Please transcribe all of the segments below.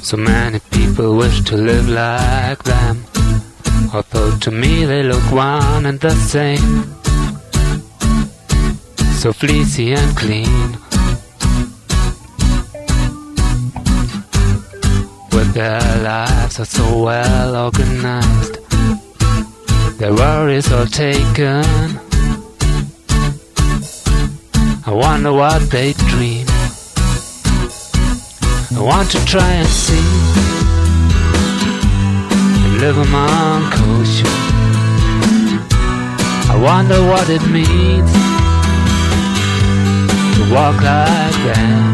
So many people wish to live like them, although to me they look one and the same. So fleecy and clean, with their lives are so well organized, their worries all taken. I wonder what they dream. I want to try and see and live among kosher. I wonder what it means to walk like that.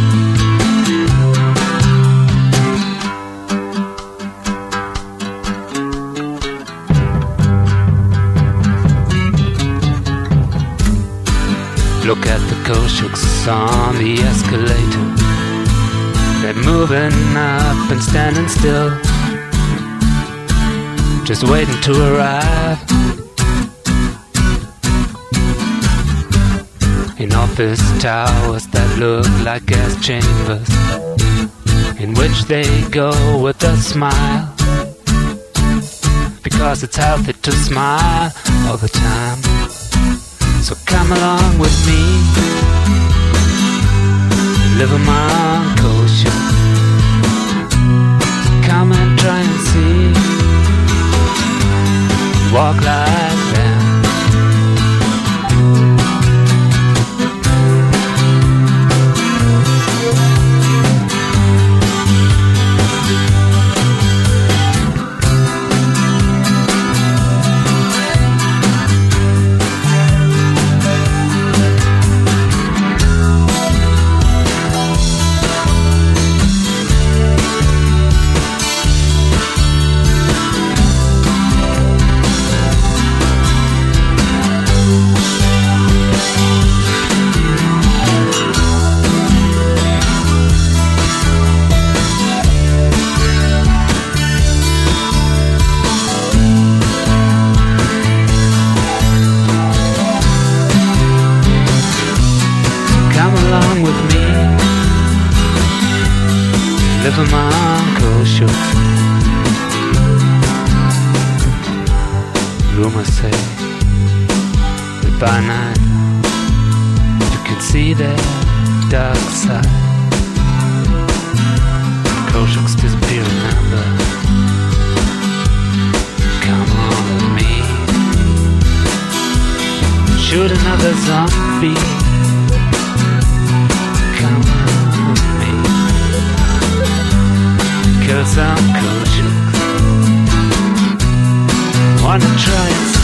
Look at the koshuks on the escalator. They're moving up and standing still, just waiting to arrive. In office towers that look like gas chambers, in which they go with a smile, because it's healthy to smile all the time. So come along with me, live among kosher. Come and try and see, walk like them. Live among kosher. Rumors say that by night you can see their dark side. Koshuks disappear, remember. Come on with me, shoot another zombie. Come on with me, kill some koshuks. Wanna try and